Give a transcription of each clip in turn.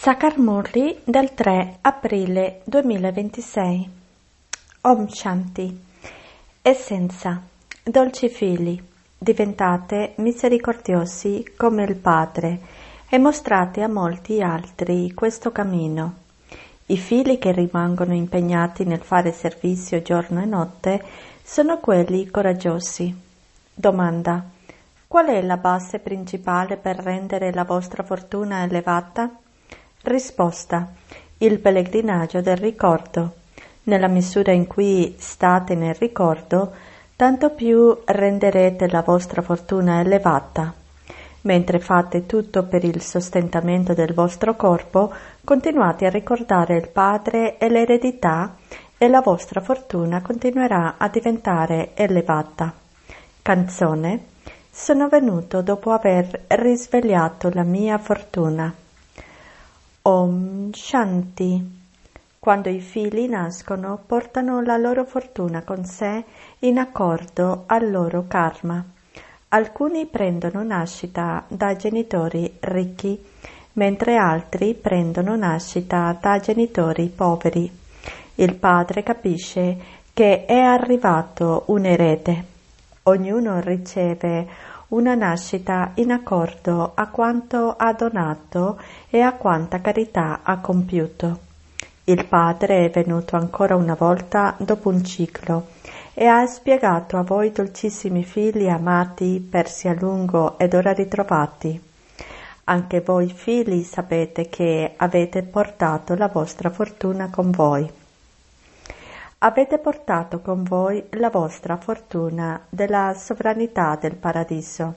Sakarmurli del 3 aprile 2026. Om Shanti. Essenza. Dolci figli, diventate misericordiosi come il Padre e mostrate a molti altri questo cammino. I figli che rimangono impegnati nel fare servizio giorno e notte sono quelli coraggiosi. Domanda. Qual è la base principale per rendere la vostra fortuna elevata? Risposta. Il pellegrinaggio del ricordo. Nella misura in cui state nel ricordo, tanto più renderete la vostra fortuna elevata. Mentre fate tutto per il sostentamento del vostro corpo, continuate a ricordare il Padre e l'eredità e la vostra fortuna continuerà a diventare elevata. Canzone. Sono venuto dopo aver risvegliato la mia fortuna. Om Shanti. Quando i figli nascono, portano la loro fortuna con sé in accordo al loro karma. Alcuni prendono nascita da genitori ricchi, mentre altri prendono nascita da genitori poveri. Il padre capisce che è arrivato un erede. Ognuno riceve una nascita in accordo a quanto ha donato e a quanta carità ha compiuto. Il Padre è venuto ancora una volta dopo un ciclo e ha spiegato a voi dolcissimi figli amati, persi a lungo ed ora ritrovati. Anche voi figli sapete che avete portato la vostra fortuna con voi. Avete portato con voi la vostra fortuna della sovranità del paradiso.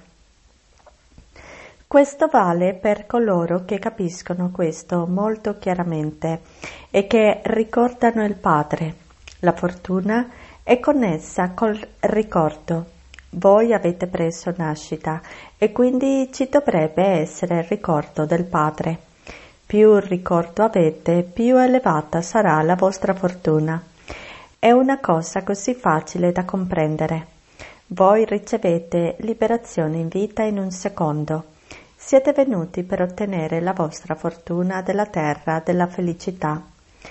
Questo vale per coloro che capiscono questo molto chiaramente e che ricordano il Padre. La fortuna è connessa col ricordo. Voi avete preso nascita e quindi ci dovrebbe essere il ricordo del Padre. Più ricordo avete, più elevata sarà la vostra fortuna. È una cosa così facile da comprendere. Voi ricevete liberazione in vita in un secondo. Siete venuti per ottenere la vostra fortuna della terra della felicità.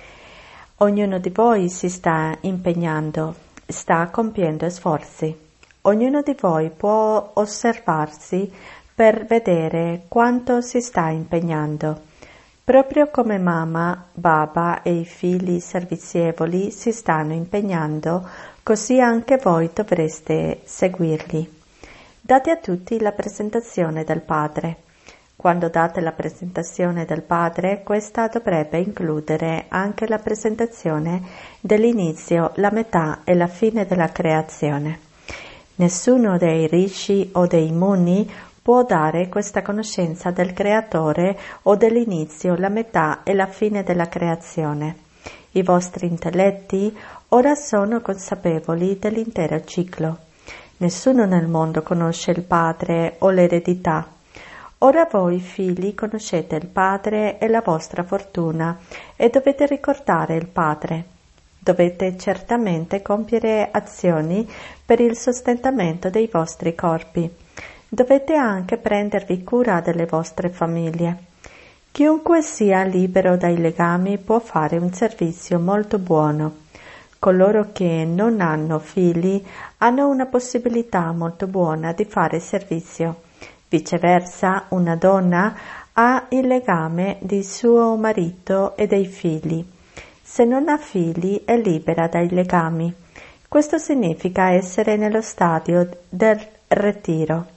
Ognuno di voi si sta impegnando, sta compiendo sforzi. Ognuno di voi può osservarsi per vedere quanto si sta impegnando. Proprio come mamma, baba e i figli servizievoli si stanno impegnando, così anche voi dovreste seguirli. Date a tutti la presentazione del Padre. Quando date la presentazione del Padre, questa dovrebbe includere anche la presentazione dell'inizio, la metà e la fine della creazione. Nessuno dei rishi o dei muni può dare questa conoscenza del Creatore o dell'inizio, la metà e la fine della creazione. I vostri intelletti ora sono consapevoli dell'intero ciclo. Nessuno nel mondo conosce il Padre o l'eredità. Ora voi, figli, conoscete il Padre e la vostra fortuna e dovete ricordare il Padre. Dovete certamente compiere azioni per il sostentamento dei vostri corpi. Dovete anche prendervi cura delle vostre famiglie. Chiunque sia libero dai legami può fare un servizio molto buono. Coloro che non hanno figli hanno una possibilità molto buona di fare servizio. Viceversa, una donna ha il legame di suo marito e dei figli. Se non ha figli è libera dai legami. Questo significa essere nello stadio del ritiro.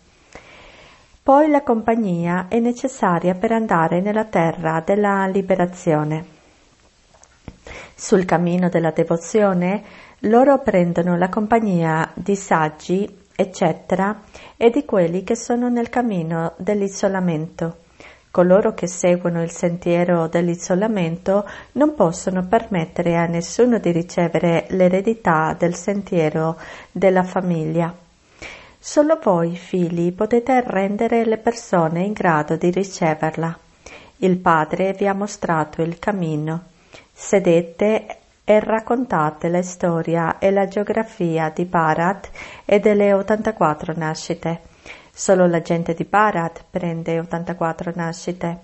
Poi la compagnia è necessaria per andare nella terra della liberazione. Sul cammino della devozione, loro prendono la compagnia di saggi, eccetera, e di quelli che sono nel cammino dell'isolamento. Coloro che seguono il sentiero dell'isolamento non possono permettere a nessuno di ricevere l'eredità del sentiero della famiglia. Solo voi, figli, potete rendere le persone in grado di riceverla. Il Padre vi ha mostrato il cammino. Sedete e raccontate la storia e la geografia di Bharat e delle 84 nascite. Solo la gente di Bharat prende 84 nascite.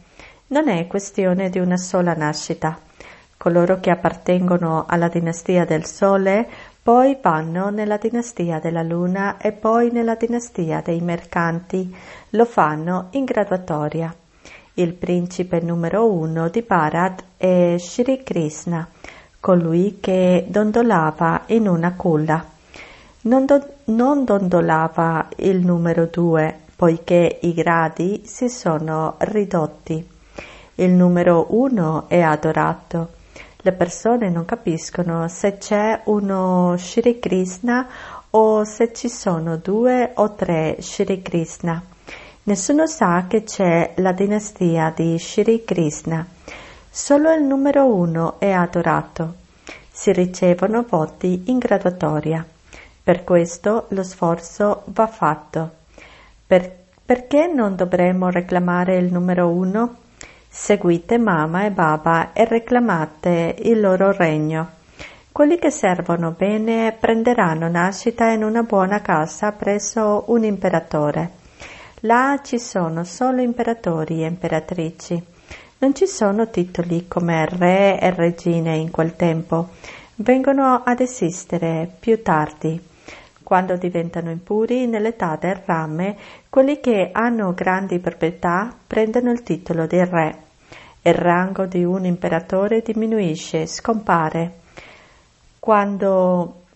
Non è questione di una sola nascita. Coloro che appartengono alla dinastia del Sole poi vanno nella dinastia della Luna e poi nella dinastia dei mercanti. Lo fanno in graduatoria. Il principe numero 1 di Bharat è Shri Krishna, colui che dondolava in una culla. Non dondolava il numero 2, poiché i gradi si sono ridotti. Il numero 1 è adorato. Le persone non capiscono se c'è uno Shri Krishna o se ci sono 2 o 3 Shri Krishna. Nessuno sa che c'è la dinastia di Shri Krishna. Solo il numero 1 è adorato. Si ricevono voti in graduatoria. Per questo lo sforzo va fatto. Perché non dovremmo reclamare il numero 1? Seguite mamma e baba e reclamate il loro regno. Quelli che servono bene prenderanno nascita in una buona casa presso un imperatore. Là ci sono solo imperatori e imperatrici. Non ci sono titoli come re e regine in quel tempo. Vengono ad esistere più tardi. Quando diventano impuri nell'età del rame, quelli che hanno grandi proprietà prendono il titolo di re. Il rango di un imperatore diminuisce, scompare. Quando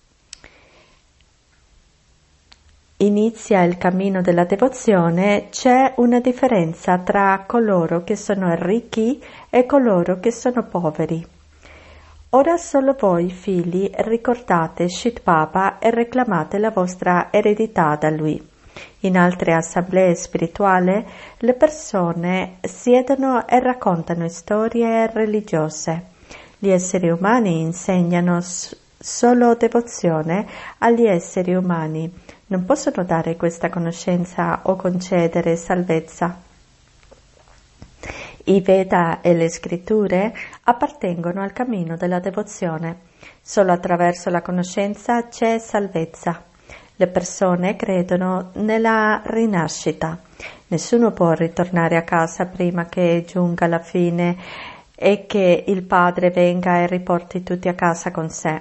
inizia il cammino della devozione, c'è una differenza tra coloro che sono ricchi e coloro che sono poveri. Ora solo voi, figli, ricordate Shit Baba e reclamate la vostra eredità da lui. In altre assemblee spirituali le persone siedono e raccontano storie religiose. Gli esseri umani insegnano solo devozione agli esseri umani. Non possono dare questa conoscenza o concedere salvezza. I Veda e le scritture appartengono al cammino della devozione. Solo attraverso la conoscenza c'è salvezza. Le persone credono nella rinascita. Nessuno può ritornare a casa prima che giunga la fine e che il Padre venga e riporti tutti a casa con sé.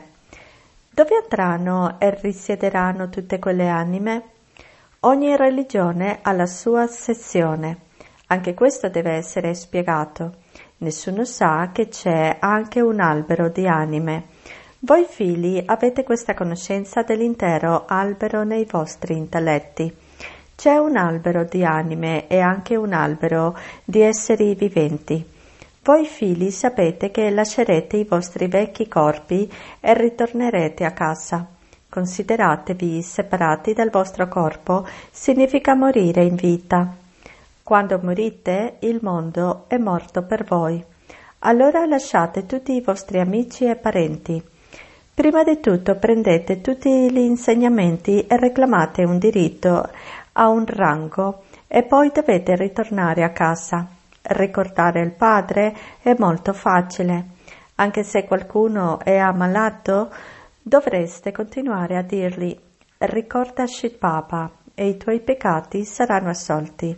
Dove andranno e risiederanno tutte quelle anime? Ogni religione ha la sua sezione. Anche questo deve essere spiegato. Nessuno sa che c'è anche un albero di anime. Voi figli avete questa conoscenza dell'intero albero nei vostri intelletti. C'è un albero di anime e anche un albero di esseri viventi. Voi figli sapete che lascerete i vostri vecchi corpi e ritornerete a casa. Consideratevi separati dal vostro corpo, significa morire in vita. Quando morite, il mondo è morto per voi. Allora lasciate tutti i vostri amici e parenti. Prima di tutto prendete tutti gli insegnamenti e reclamate un diritto a un rango e poi dovete ritornare a casa. Ricordare il padre è molto facile. Anche se qualcuno è ammalato, dovreste continuare a dirgli: ricorda Shit Baba e i tuoi peccati saranno assolti.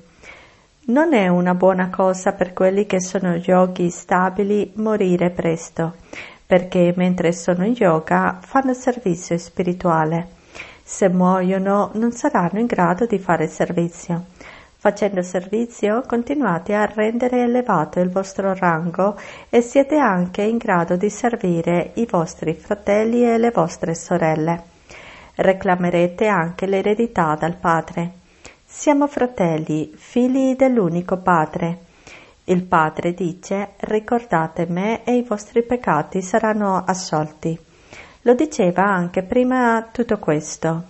Non è una buona cosa per quelli che sono yogi stabili morire presto, perché mentre sono in yoga fanno servizio spirituale. Se muoiono non saranno in grado di fare servizio. Facendo servizio continuate a rendere elevato il vostro rango e siete anche in grado di servire i vostri fratelli e le vostre sorelle. Reclamerete anche l'eredità dal Padre. Siamo fratelli, figli dell'unico Padre. Il Padre dice: ricordate me e i vostri peccati saranno assolti. Lo diceva anche prima tutto questo.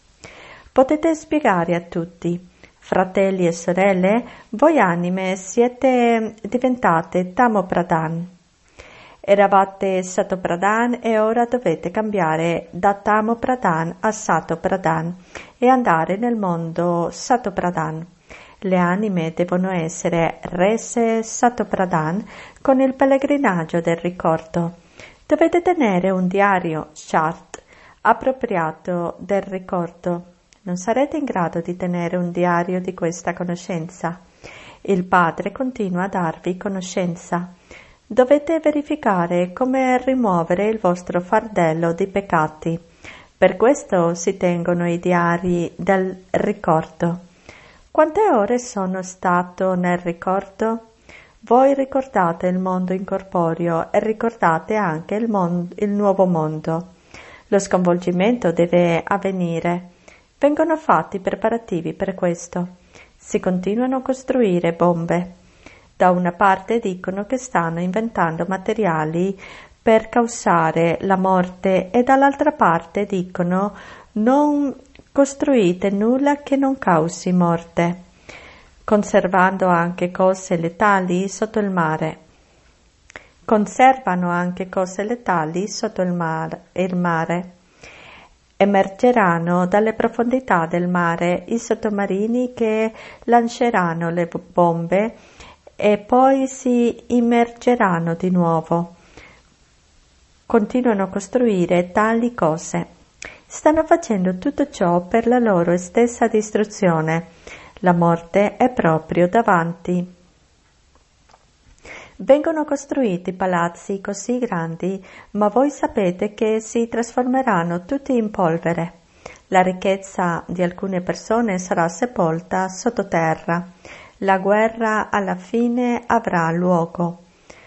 Potete spiegare a tutti: fratelli e sorelle, voi anime siete diventate Tamo Pradhan. Eravate Sato Pradhan e ora dovete cambiare da Tamo Pradhan a Sato Pradhan e andare nel mondo Sato Pradhan. Le anime devono essere rese Sato Pradhan con il pellegrinaggio del ricordo. Dovete tenere un diario, chart, appropriato del ricordo. Non sarete in grado di tenere un diario di questa conoscenza. Il Padre continua a darvi conoscenza. Dovete verificare come rimuovere il vostro fardello di peccati. Per questo si tengono i diari del ricordo. Quante ore sono stato nel ricordo? Voi ricordate il mondo incorporeo e ricordate anche il nuovo mondo. Lo sconvolgimento deve avvenire. Vengono fatti preparativi per questo. Si continuano a costruire bombe. Da una parte dicono che stanno inventando materiali per causare la morte e dall'altra parte dicono non costruite nulla che non causi morte, conservando anche cose letali sotto il mare. Conservano anche cose letali sotto il mare. Emergeranno dalle profondità del mare i sottomarini che lanceranno le bombe e poi si immergeranno di nuovo. Continuano a costruire tali cose. Stanno facendo tutto ciò per la loro stessa distruzione. La morte è proprio davanti. Vengono costruiti palazzi così grandi, ma voi sapete che si trasformeranno tutti in polvere. La ricchezza di alcune persone sarà sepolta sottoterra. La guerra alla fine avrà luogo.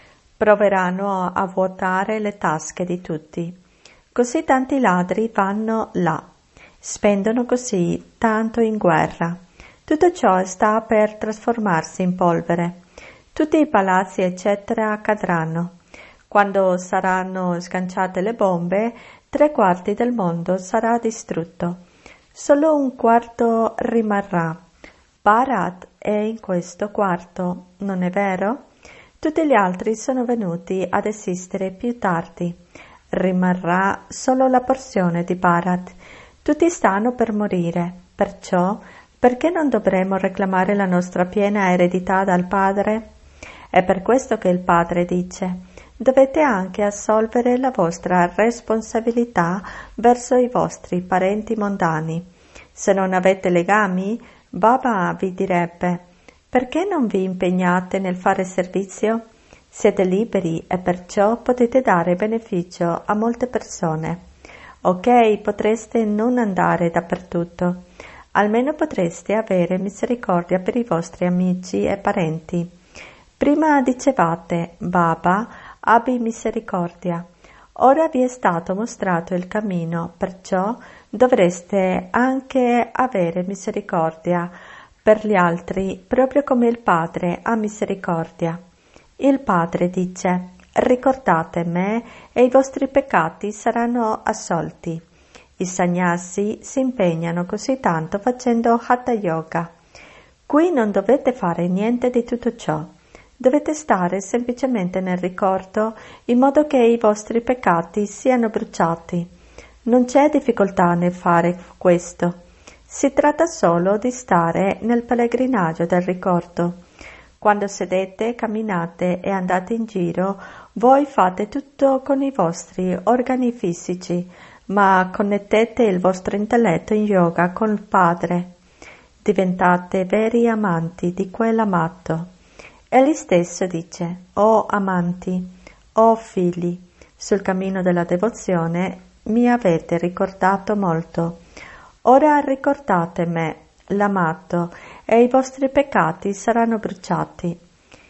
Proveranno a vuotare le tasche di tutti. Così tanti ladri vanno là. Spendono così tanto in guerra. Tutto ciò sta per trasformarsi in polvere. Tutti i palazzi eccetera cadranno. Quando saranno sganciate le bombe, 3/4 del mondo sarà distrutto. Solo 1/4 rimarrà. Bharat è in questo quarto, non è vero? Tutti gli altri sono venuti ad esistere più tardi. Rimarrà solo la porzione di Bharat. Tutti stanno per morire. Perciò, perché non dovremmo reclamare la nostra piena eredità dal Padre? È per questo che il Padre dice: dovete anche assolvere la vostra responsabilità verso i vostri parenti mondani. Se non avete legami, Baba vi direbbe: perché non vi impegnate nel fare servizio? Siete liberi e perciò potete dare beneficio a molte persone. Ok, potreste non andare dappertutto. Almeno potreste avere misericordia per i vostri amici e parenti. Prima dicevate: Baba, abbi misericordia. Ora vi è stato mostrato il cammino, perciò dovreste anche avere misericordia per gli altri, proprio come il Padre ha misericordia. Il Padre dice: ricordate me e i vostri peccati saranno assolti. I sannyasi si impegnano così tanto facendo Hatha Yoga. Qui non dovete fare niente di tutto ciò. Dovete stare semplicemente nel ricordo in modo che i vostri peccati siano bruciati. Non c'è difficoltà nel fare questo. Si tratta solo di stare nel pellegrinaggio del ricordo. Quando sedete, camminate e andate in giro, voi fate tutto con i vostri organi fisici, ma connettete il vostro intelletto in yoga col Padre. Diventate veri amanti di quell'amato. Egli stesso dice: «O amanti, o figli, sul cammino della devozione mi avete ricordato molto. Ora ricordate me, l'amato, e i vostri peccati saranno bruciati.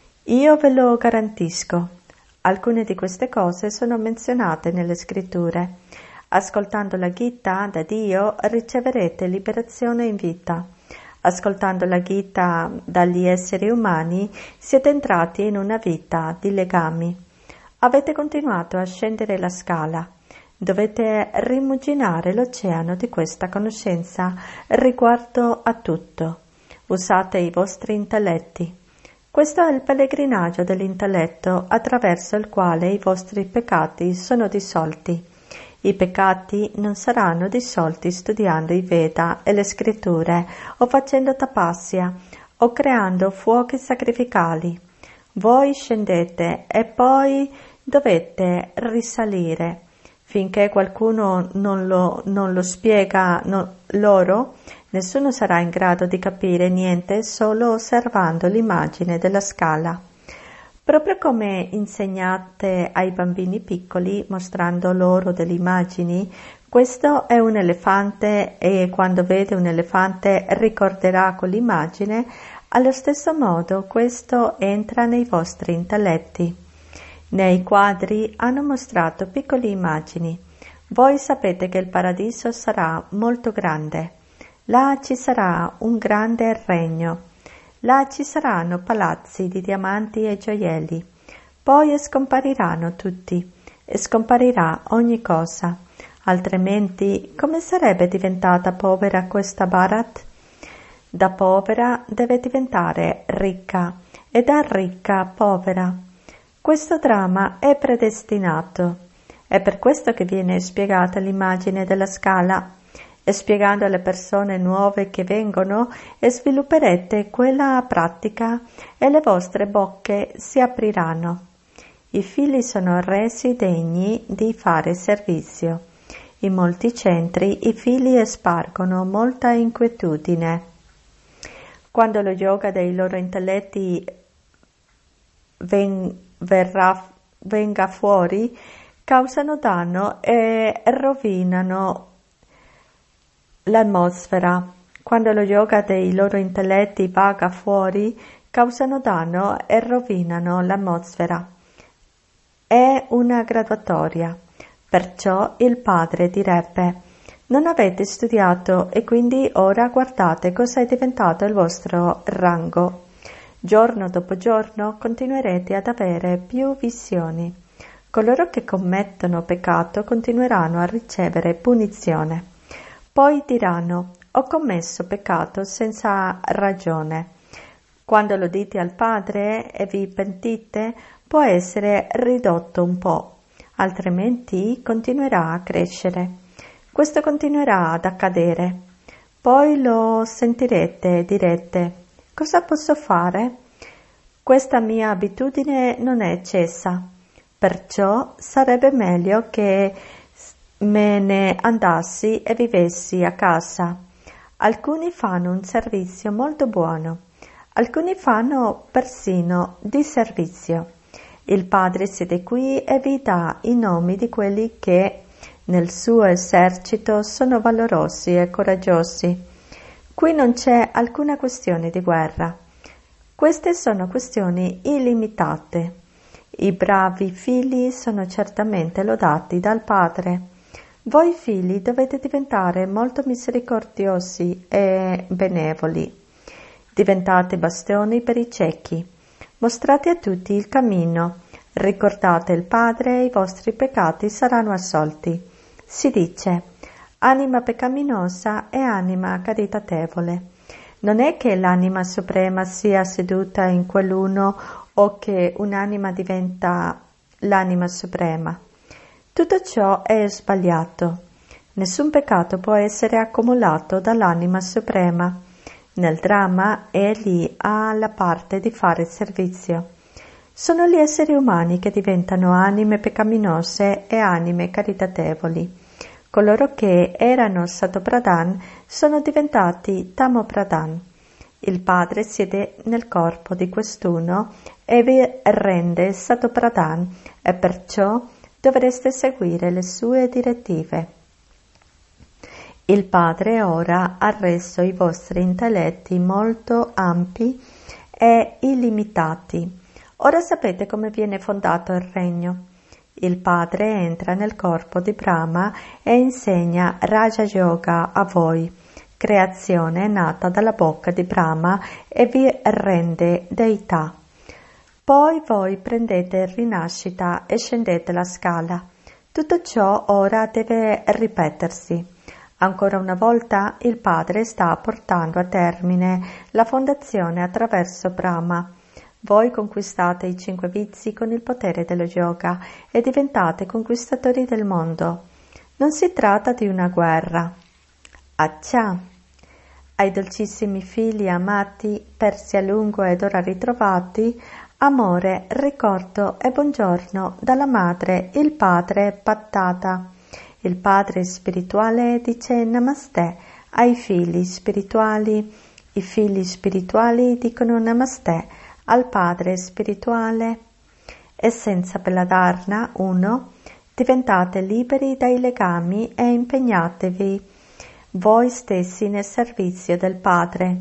Io ve lo garantisco». Alcune di queste cose sono menzionate nelle scritture. Ascoltando la Gita da Dio riceverete liberazione in vita. Ascoltando la Gita dagli esseri umani siete entrati in una vita di legami. Avete continuato a scendere la scala. Dovete rimuginare l'oceano di questa conoscenza riguardo a tutto. Usate i vostri intelletti. Questo è il pellegrinaggio dell'intelletto attraverso il quale i vostri peccati sono dissolti. I peccati non saranno dissolti studiando i Veda e le scritture o facendo tapasya o creando fuochi sacrificali. Voi scendete e poi dovete risalire. Finché qualcuno non lo spiega loro, nessuno sarà in grado di capire niente solo osservando l'immagine della scala. Proprio come insegnate ai bambini piccoli mostrando loro delle immagini, questo è un elefante e quando vede un elefante ricorderà quell'immagine, allo stesso modo questo entra nei vostri intelletti. Nei quadri hanno mostrato piccole immagini. Voi sapete che il paradiso sarà molto grande. Là ci sarà un grande regno. Là ci saranno palazzi di diamanti e gioielli. Poi scompariranno tutti e scomparirà ogni cosa. Altrimenti, come sarebbe diventata povera questa Bharat? Da povera deve diventare ricca e da ricca povera. Questo dramma è predestinato. È per questo che viene spiegata l'immagine della scala e spiegando alle persone nuove che vengono e svilupperete quella pratica e le vostre bocche si apriranno. I figli sono resi degni di fare servizio. In molti centri i figli spargono molta inquietudine. Quando lo yoga dei loro intelletti venga fuori, causano danno e rovinano l'atmosfera. Quando lo yoga dei loro intelletti vaga fuori, causano danno e rovinano l'atmosfera. È una graduatoria. Perciò il padre direbbe: non avete studiato e quindi ora guardate cosa è diventato il vostro rango. Giorno dopo giorno continuerete ad avere più visioni. Coloro che commettono peccato continueranno a ricevere punizione. Poi diranno: ho commesso peccato senza ragione. Quando lo dite al Padre e vi pentite, può essere ridotto un po', altrimenti continuerà a crescere. Questo continuerà ad accadere. Poi lo sentirete e direte: cosa posso fare? Questa mia abitudine non è cessa, perciò sarebbe meglio che me ne andassi e vivessi a casa. Alcuni fanno un servizio molto buono, alcuni fanno persino disservizio. Il Padre siede qui e vi dà i nomi di quelli che nel suo esercito sono valorosi e coraggiosi. Qui non c'è alcuna questione di guerra. Queste sono questioni illimitate. I bravi figli sono certamente lodati dal Padre. Voi figli dovete diventare molto misericordiosi e benevoli. Diventate bastioni per i ciechi. Mostrate a tutti il cammino. Ricordate il Padre e i vostri peccati saranno assolti. Si dice: anima peccaminosa e anima caritatevole. Non è che l'anima suprema sia seduta in quell'uno o che un'anima diventa l'anima suprema. Tutto ciò è sbagliato. Nessun peccato può essere accumulato dall'anima suprema. Nel dramma egli ha la parte di fare servizio. Sono gli esseri umani che diventano anime peccaminose e anime caritatevoli. Coloro che erano Satopradhan sono diventati Tamopradhan. Il Padre siede nel corpo di quest'uno e vi rende Satopradhan e perciò dovreste seguire le sue direttive. Il Padre ora ha reso i vostri intelletti molto ampi e illimitati. Ora sapete come viene fondato il regno. Il Padre entra nel corpo di Brahma e insegna Raja Yoga a voi, creazione nata dalla bocca di Brahma, e vi rende deità. Poi voi prendete rinascita e scendete la scala. Tutto ciò ora deve ripetersi. Ancora una volta il Padre sta portando a termine la fondazione attraverso Brahma. Voi conquistate i 5 vizi con il potere dello yoga e diventate conquistatori del mondo. Non si tratta di una guerra. Accia! Ai dolcissimi figli amati, persi a lungo ed ora ritrovati, amore, ricordo e buongiorno dalla madre, il padre Pattata. Il padre spirituale dice Namaste ai figli spirituali, i figli spirituali dicono Namaste al padre spirituale. Essenza Belladharna 1. Diventate liberi dai legami e impegnatevi voi stessi nel servizio del Padre.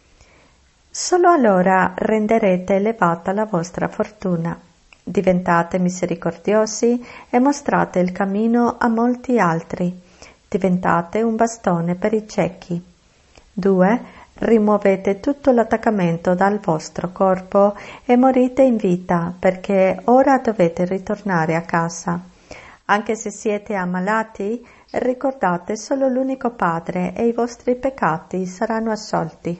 Solo allora renderete elevata la vostra fortuna. Diventate misericordiosi e mostrate il cammino a molti altri. Diventate un bastone per i ciechi. 2. Rimuovete tutto l'attaccamento dal vostro corpo e morite in vita, perché ora dovete ritornare a casa. Anche se siete ammalati, ricordate solo l'unico Padre e i vostri peccati saranno assolti.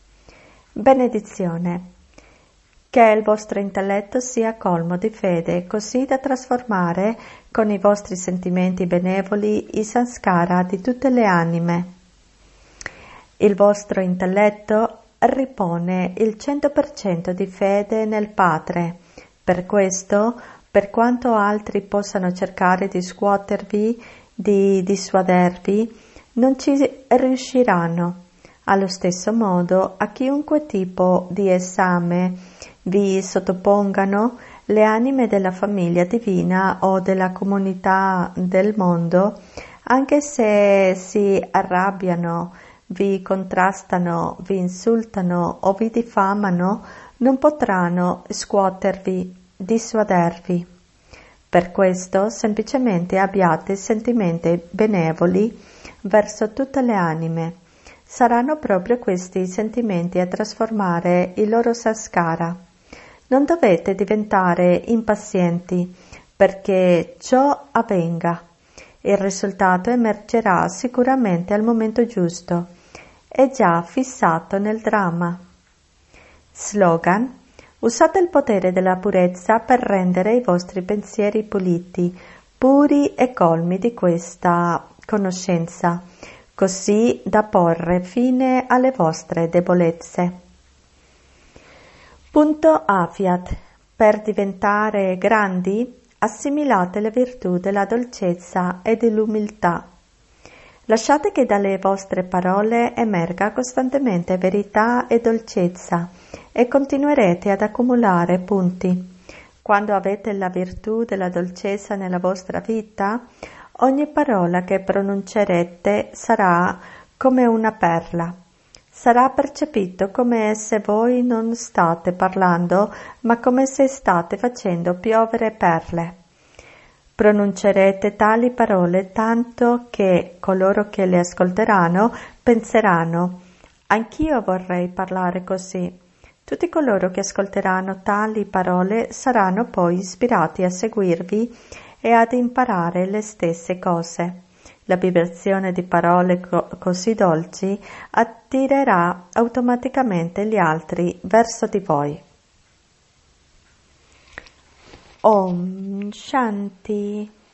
Benedizione. Che il vostro intelletto sia colmo di fede, così da trasformare con i vostri sentimenti benevoli i sanskara di tutte le anime. Il vostro intelletto ripone il 100% di fede nel Padre. Per questo, per quanto altri possano cercare di scuotervi, di dissuadervi, non ci riusciranno. Allo stesso modo, a chiunque tipo di esame vi sottopongano, le anime della famiglia divina o della comunità del mondo, anche se si arrabbiano, vi contrastano, vi insultano o vi diffamano, non potranno scuotervi, dissuadervi. Per questo semplicemente abbiate sentimenti benevoli verso tutte le anime. Saranno proprio questi sentimenti a trasformare i loro sanskara. Non dovete diventare impazienti perché ciò avvenga. Il risultato emergerà sicuramente al momento giusto. È già fissato nel dramma. Slogan: usate il potere della purezza per rendere i vostri pensieri puliti, puri e colmi di questa conoscenza, così da porre fine alle vostre debolezze. Punto Afiat. Per diventare grandi, assimilate le virtù della dolcezza e dell'umiltà. Lasciate che dalle vostre parole emerga costantemente verità e dolcezza e continuerete ad accumulare punti. Quando avete la virtù della dolcezza nella vostra vita, ogni parola che pronuncerete sarà come una perla. Sarà percepito come se voi non state parlando, ma come se state facendo piovere perle. Pronuncerete tali parole tanto che coloro che le ascolteranno penseranno: anch'io vorrei parlare così. Tutti coloro che ascolteranno tali parole saranno poi ispirati a seguirvi e ad imparare le stesse cose. La vibrazione di parole così dolci attirerà automaticamente gli altri verso di voi. Om Shanti.